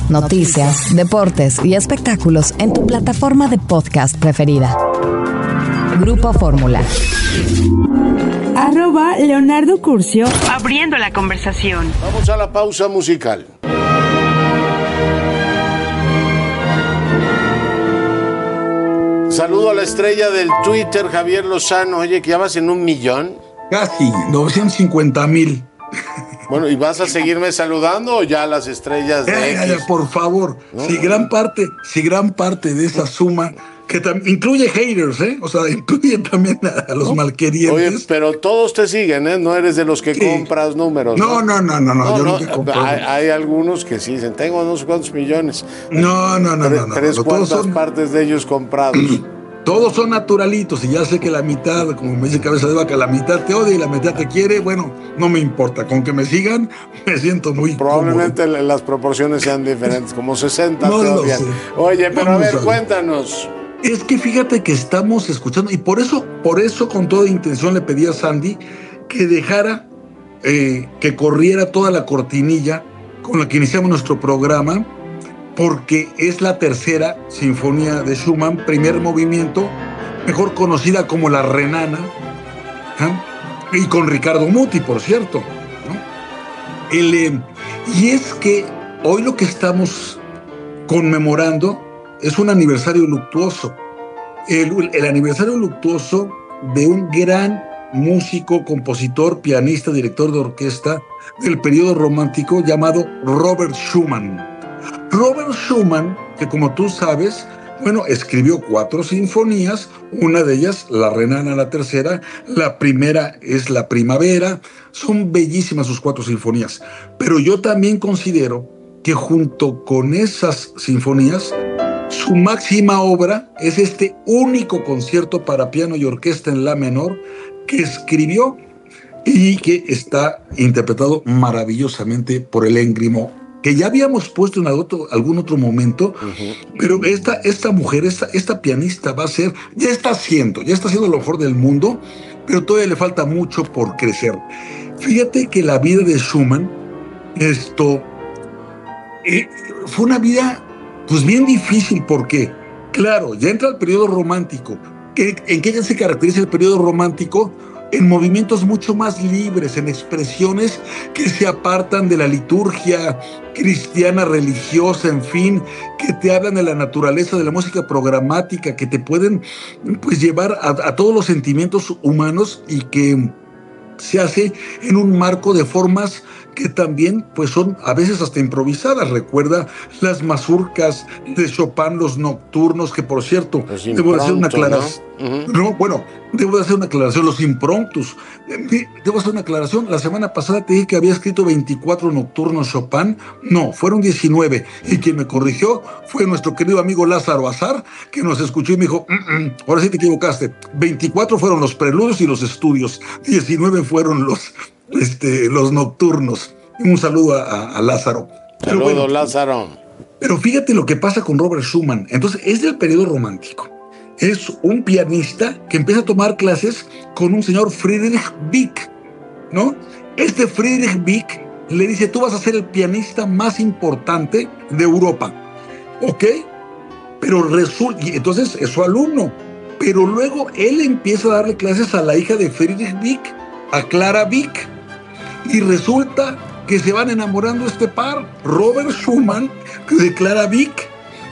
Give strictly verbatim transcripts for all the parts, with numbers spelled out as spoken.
noticias, deportes y espectáculos en tu plataforma de podcast preferida. Grupo Fórmula. Arroba Leonardo Curcio. Abriendo la conversación. Vamos a la pausa musical. Saludo a la estrella del Twitter, Javier Lozano. Oye, que ya vas en un millón. Casi, novecientos cincuenta mil. Bueno, ¿y vas a seguirme saludando o ya las estrellas de eh, X? Eh, por favor, ¿no? si gran parte, si gran parte de esa suma, que tam- incluye haters, ¿eh? O sea, incluye también a, a los ¿no? malquerientes. Oye, pero todos te siguen, ¿eh? No eres de los que sí. compras números. No, no, no, no, no, no yo no, no compro. Hay, hay algunos que sí dicen, tengo no sé cuántos millones. No, no, no, Tres, no. no, tres no, cuartas son... partes de ellos comprados. Todos son naturalitos y ya sé que la mitad, como me dice Cabeza de Vaca, la mitad te odia y la mitad te quiere. Bueno, no me importa. Con que me sigan, me siento muy Probablemente cómodo. Las proporciones sean diferentes, como sesenta no te odian. Sé. Oye, pero Vamos a ver, a ver, cuéntanos. Es que fíjate que estamos escuchando, y por eso, por eso con toda intención le pedí a Sandy que dejara eh, que corriera toda la cortinilla con la que iniciamos nuestro programa, porque es la tercera sinfonía de Schumann, primer movimiento, mejor conocida como la Renana, ¿eh? Y con Ricardo Muti, por cierto, ¿no? El, eh, y es que hoy lo que estamos conmemorando es un aniversario luctuoso, el, el aniversario luctuoso de un gran músico, compositor, pianista, director de orquesta del periodo romántico llamado Robert Schumann. Robert Schumann, que como tú sabes, bueno, escribió cuatro sinfonías, una de ellas, la Renana, la tercera, la primera es la Primavera, son bellísimas sus cuatro sinfonías, pero yo también considero que junto con esas sinfonías, su máxima obra es este único concierto para piano y orquesta en la menor que escribió y que está interpretado maravillosamente por Hélène Grimaud, que ya habíamos puesto en otro, algún otro momento, uh-huh. pero esta, esta mujer, esta, esta pianista va a ser, ya está haciendo, ya está haciendo lo mejor del mundo, pero todavía le falta mucho por crecer. Fíjate que la vida de Schumann, esto, eh, fue una vida pues bien difícil, porque, claro, ya entra el periodo romántico. ¿En qué ya se caracteriza el periodo romántico? En movimientos mucho más libres, en expresiones que se apartan de la liturgia cristiana, religiosa, en fin, que te hablan de la naturaleza de la música programática, que te pueden pues llevar a, a todos los sentimientos humanos y que se hace en un marco de formas que también pues son a veces hasta improvisadas. Recuerda las mazurcas de Chopin, los nocturnos, que por cierto, los debo hacer una aclaración. ¿no? Uh-huh. No, bueno, debo hacer una aclaración, los impromptus. Debo hacer una aclaración. La semana pasada te dije que había escrito veinticuatro nocturnos Chopin. No, fueron diecinueve. Y quien me corrigió fue nuestro querido amigo Lázaro Azar, que nos escuchó y me dijo, mm-mm, ahora sí te equivocaste. veinticuatro fueron los preludios y los estudios. diecinueve fueron los... Este, los nocturnos. Un saludo a, a, a Lázaro. Saludo, bueno, Lázaro. Pero fíjate lo que pasa con Robert Schumann. Entonces, es del periodo romántico. Es un pianista que empieza a tomar clases con un señor Friedrich Wieck, ¿no? Este Friedrich Wieck le dice, tú vas a ser el pianista más importante de Europa, ¿ok? Pero resulta, y entonces es su alumno. Pero luego él empieza a darle clases a la hija de Friedrich Wieck, a Clara Wieck. Y resulta que se van enamorando este par, Robert Schumann de Clara Wieck,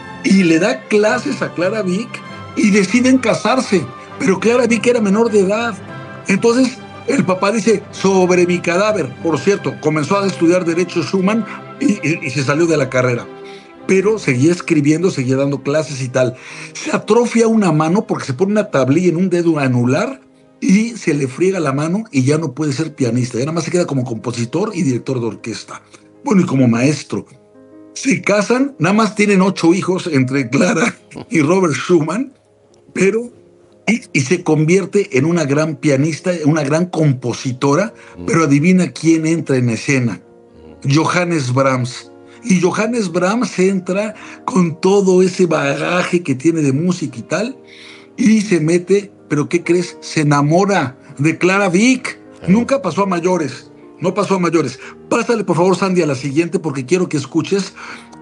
y le da clases a Clara Wieck y deciden casarse, pero Clara Wieck era menor de edad. Entonces el papá dice, sobre mi cadáver. Por cierto, comenzó a estudiar Derecho Schumann y, y, y se salió de la carrera, pero seguía escribiendo, seguía dando clases y tal. Se atrofia una mano porque se pone una tablilla en un dedo anular y se le friega la mano y ya no puede ser pianista, ya nada más se queda como compositor y director de orquesta. Bueno, y como maestro. Se casan, nada más tienen ocho hijos entre Clara y Robert Schumann, pero y, y se convierte en una gran pianista, una gran compositora, pero adivina quién entra en escena. Johannes Brahms. Y Johannes Brahms entra con todo ese bagaje que tiene de música y tal, y se mete... ¿Pero qué crees? Se enamora de Clara Wieck. Nunca pasó a mayores. No pasó a mayores. Pásale, por favor, Sandy, a la siguiente, porque quiero que escuches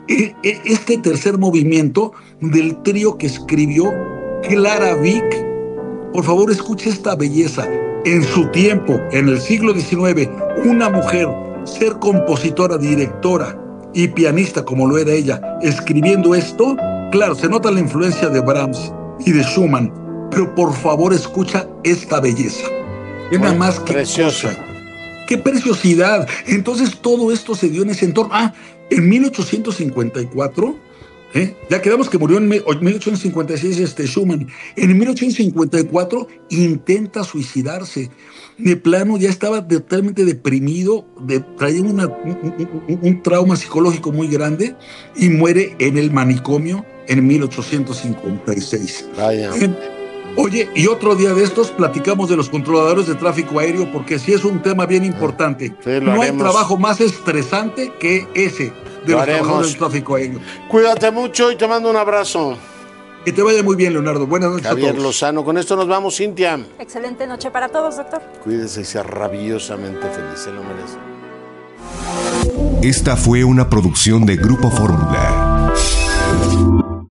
este tercer movimiento del trío que escribió Clara Wieck. Por favor, escuche esta belleza. En su tiempo, en el siglo diecinueve, una mujer ser compositora, directora y pianista como lo era ella, escribiendo esto, claro, se nota la influencia de Brahms y de Schumann, pero por favor escucha esta belleza. Es nada más que preciosa. Cosa. ¡Qué preciosidad! Entonces todo esto se dio en ese entorno. Ah, en mil ochocientos cincuenta y cuatro, ¿eh? Ya quedamos que murió en mil ochocientos cincuenta y seis este Schumann. En mil ochocientos cincuenta y cuatro intenta suicidarse. De plano ya estaba totalmente deprimido, de, traía una, un, un, un trauma psicológico muy grande y muere en el manicomio en mil ochocientos cincuenta y seis. Vaya. ¿Eh? Oye, y otro día de estos platicamos de los controladores de tráfico aéreo, porque sí es un tema bien importante. Sí, lo no haremos. hay trabajo más estresante que ese de Lo los haremos. trabajadores del tráfico aéreo. Cuídate mucho y te mando un abrazo. Que te vaya muy bien, Leonardo. Buenas noches Javier a todos. Lozano, con esto nos vamos, Cintia. Excelente noche para todos, doctor. Cuídese y sea rabiosamente feliz, se lo merece. Esta fue una producción de Grupo Fórmula.